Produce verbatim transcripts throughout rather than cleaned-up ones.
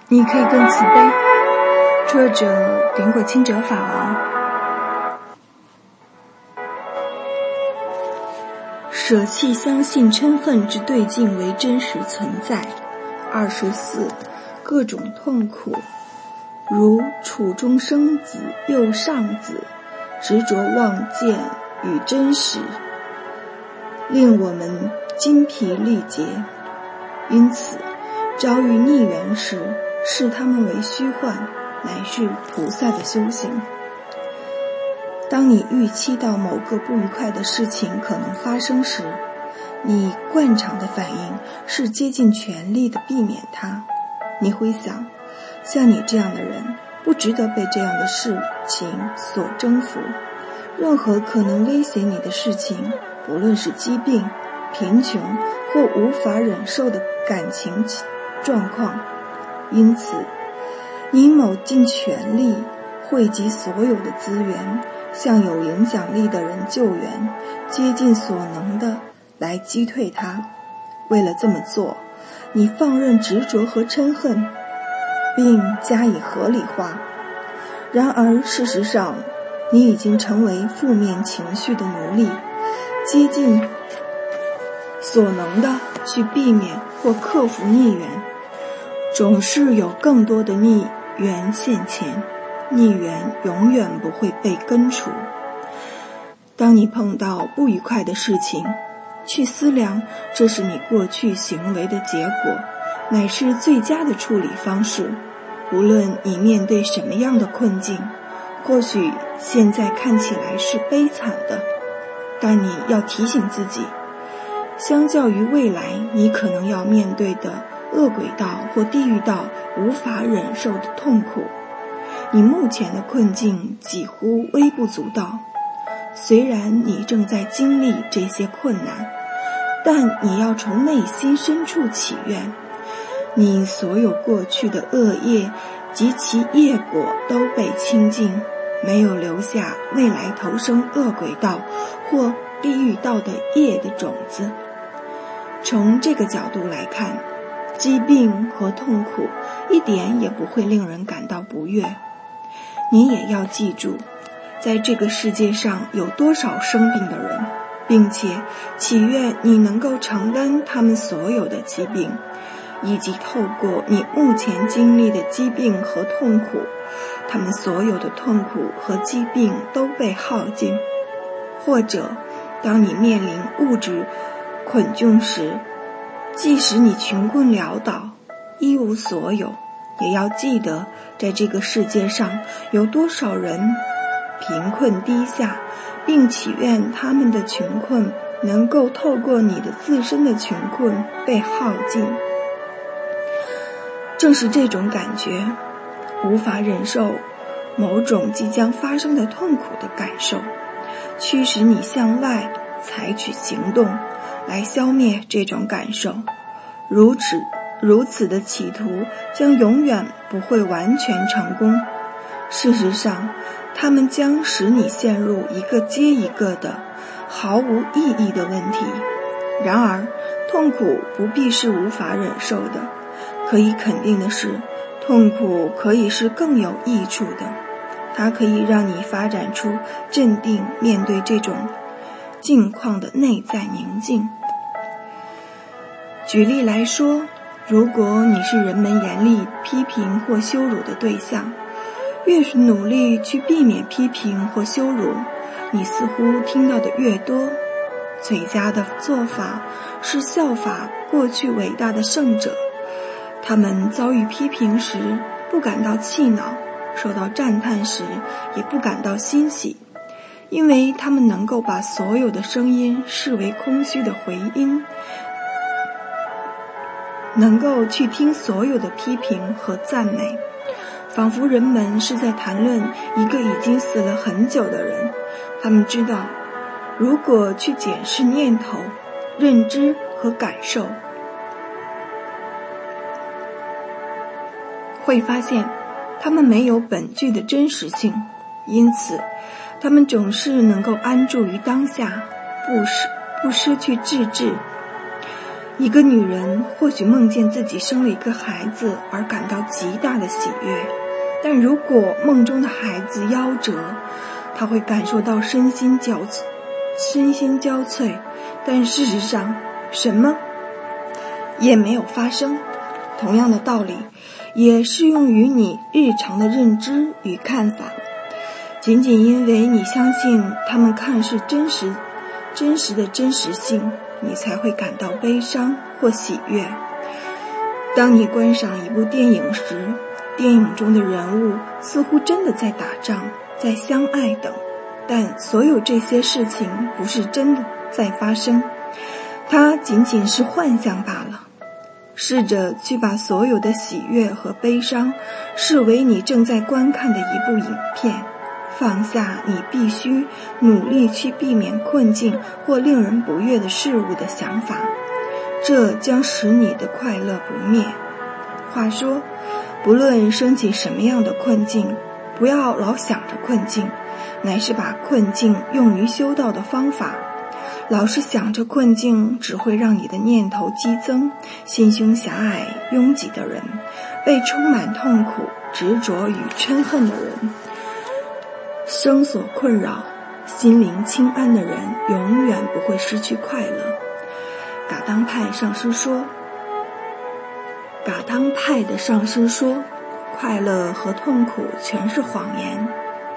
你可以更慈悲。作者点果清者法王。舍弃相信嗔恨之对境为真实存在。二十四，各种痛苦，如处中生子、幼上子，执着妄见与真实，令我们筋疲力竭。因此，遭遇逆缘时，视它们为虚幻，乃是菩萨的修行。当你预期到某个不愉快的事情可能发生时，你惯常的反应是竭尽全力地避免它。你会想，像你这样的人不值得被这样的事情所征服。任何可能威胁你的事情，不论是疾病、贫穷或无法忍受的感情状况，因此你某尽全力汇集所有的资源，向有影响力的人救援，竭尽所能的来击退他。为了这么做，你放任执着和嗔恨，并加以合理化。然而事实上，你已经成为负面情绪的奴隶，竭尽所能的去避免或克服逆缘。总是有更多的逆缘现前，逆缘永远不会被根除。当你碰到不愉快的事情，去思量这是你过去行为的结果，乃是最佳的处理方式。无论你面对什么样的困境，或许现在看起来是悲惨的，但你要提醒自己，相较于未来你可能要面对的恶鬼道或地狱道无法忍受的痛苦，你目前的困境几乎微不足道。虽然你正在经历这些困难，但你要从内心深处祈愿，你所有过去的恶业及其业果都被清净，没有留下未来投生恶鬼道或地狱道的业的种子。从这个角度来看，疾病和痛苦一点也不会令人感到不悦。你也要记住，在这个世界上有多少生病的人，并且祈愿你能够承担他们所有的疾病，以及透过你目前经历的疾病和痛苦，他们所有的痛苦和疾病都被耗尽。或者当你面临物质困窘时，即使你穷困潦倒，一无所有，也要记得在这个世界上有多少人贫困低下，并祈愿他们的穷困能够透过你的自身的穷困被耗尽。正是这种感觉，无法忍受某种即将发生的痛苦的感受，驱使你向外采取行动来消灭这种感受。如此如此的企图将永远不会完全成功。事实上，它们将使你陷入一个接一个的毫无意义的问题。然而，痛苦不必是无法忍受的，可以肯定的是，痛苦可以是更有益处的。它可以让你发展出镇定面对这种境况的内在宁静。举例来说，如果你是人们严厉批评或羞辱的对象，越是努力去避免批评或羞辱，你似乎听到的越多。最佳的做法是效法过去伟大的圣者，他们遭遇批评时不感到气恼，受到赞叹时也不感到欣喜，因为他们能够把所有的声音视为空虚的回音，能够去听所有的批评和赞美，仿佛人们是在谈论一个已经死了很久的人。他们知道，如果去检视念头、认知和感受，会发现他们没有本具的真实性，因此他们总是能够安住于当下，不失不失去自制。 一个女人或许梦见自己生了一个孩子而感到极大的喜悦，但如果梦中的孩子夭折，她会感受到身心交身心交瘁，但事实上什么也没有发生。同样的道理也适用于你日常的认知与看法，仅仅因为你相信他们看似真实真实的真实性，你才会感到悲伤或喜悦。当你观赏一部电影时，电影中的人物似乎真的在打仗，在相爱等，但所有这些事情不是真的在发生，它仅仅是幻象罢了。试着去把所有的喜悦和悲伤视为你正在观看的一部影片，放下你必须努力去避免困境或令人不悦的事物的想法，这将使你的快乐不灭。话说，不论升起什么样的困境，不要老想着困境，乃是把困境用于修道的方法。老是想着困境，只会让你的念头激增，心胸狭隘拥挤的人，被充满痛苦、执着与嗔恨的人，生所困扰，心灵清安的人永远不会失去快乐。噶当派上师说，噶当派的上师说，快乐和痛苦全是谎言。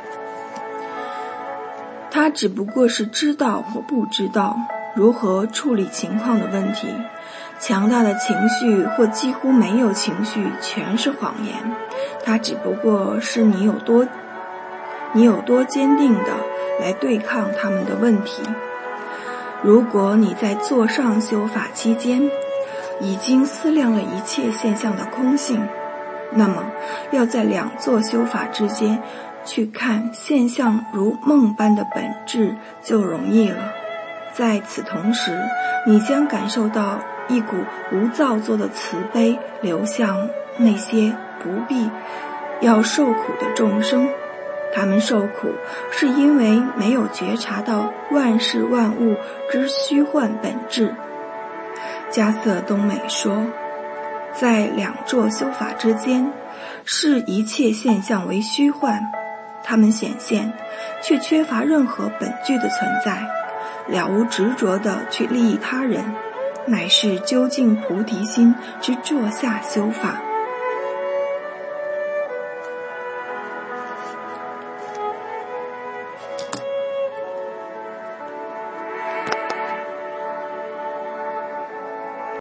他只不过是知道或不知道如何处理情况的问题。强大的情绪或几乎没有情绪全是谎言，它只不过是你有多你有多坚定的来对抗他们的问题。如果你在座上修法期间已经思量了一切现象的空性，那么要在两座修法之间去看现象如梦般的本质就容易了。在此同时，你将感受到一股无造作的慈悲流向那些不必要受苦的众生。他们受苦是因为没有觉察到万事万物之虚幻本质。加瑟东美说，在两座修法之间，视一切现象为虚幻，它们显现，却缺乏任何本具的存在，了无执着地去利益他人，乃是究竟菩提心之座下修法。